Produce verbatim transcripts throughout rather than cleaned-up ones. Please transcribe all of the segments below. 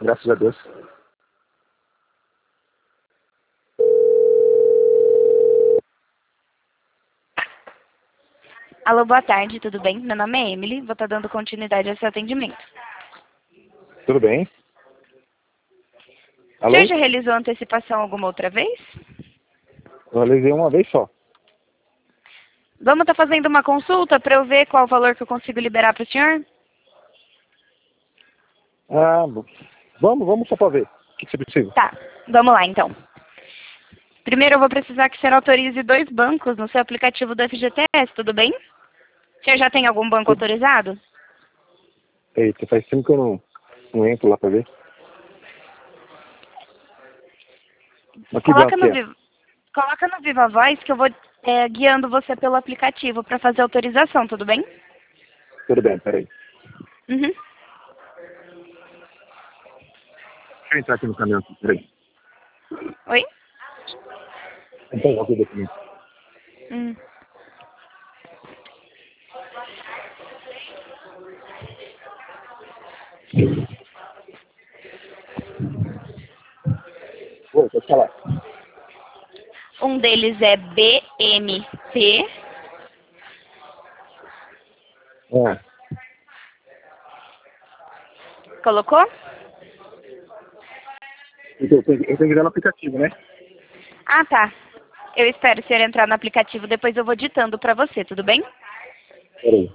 graças a Deus. Alô, boa tarde, tudo bem? Meu nome é Emily, vou estar dando continuidade ao seu atendimento. Tudo bem? O Alô? senhor já realizou antecipação alguma outra vez? Eu realizei uma vez só. Vamos estar fazendo uma consulta para eu ver qual o valor que eu consigo liberar para o senhor? Ah, vamos, vamos só para ver. O que, que você precisa? Tá, vamos lá então. Primeiro eu vou precisar que o senhor autorize dois bancos no seu aplicativo do F G T S, tudo bem? O senhor já tem algum banco autorizado? Eita, faz tempo que eu não, não entro lá para ver. Mas que Coloca banco que no, é? Viva, coloca no Viva Voz que eu vou é, guiando você pelo aplicativo para fazer a autorização, tudo bem? Tudo bem, peraí. Uhum. Deixa eu entrar aqui no caminhão, aqui, peraí. Oi? Então, aqui o documento. Hum. Oi, pode falar. Um deles é B M T. Ah, Colocou? então, eu tenho, eu tenho que ir no aplicativo, né? Ah, tá. Eu espero o senhor entrar no aplicativo, depois eu vou ditando para você, tudo bem? Peraí.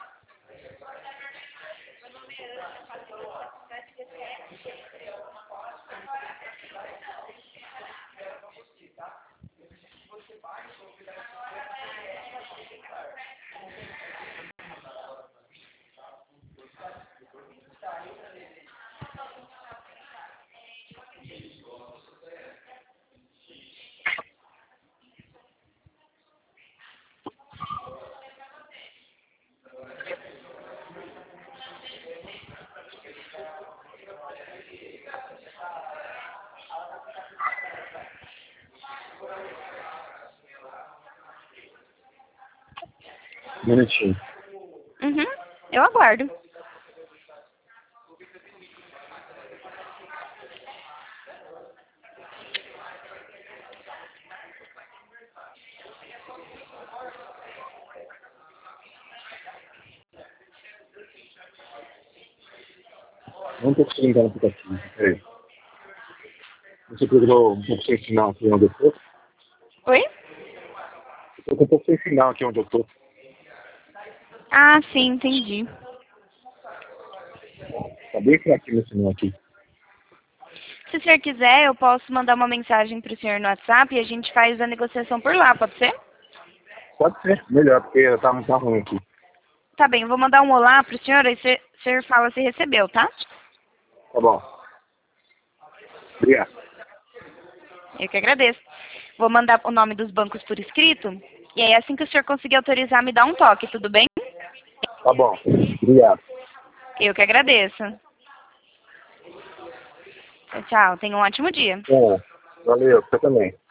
Um minutinho. Uhum. Eu aguardo. Não estou conseguindo entrar no aplicativo. Peraí. Você procurou um pouco sem sinal aqui onde eu estou? Oi? Eu tô um pouco sem sinal aqui onde eu estou. Ah, sim, entendi. Tá bem fraquinho esse sinal aqui. Se o senhor quiser, eu posso mandar uma mensagem para o senhor no WhatsApp e a gente faz a negociação por lá, pode ser? Pode ser, melhor, porque tá muito ruim aqui. Tá bem, eu vou mandar um olá para o senhor, aí você- o senhor fala se recebeu, tá? Tá bom. Obrigado. Eu que agradeço. Vou mandar o nome dos bancos por escrito, e aí assim que o senhor conseguir autorizar, me dá um toque, tudo bem? Tá bom. Obrigado. Eu que agradeço. Tchau, tchau. Tenha um ótimo dia. É, valeu, você também.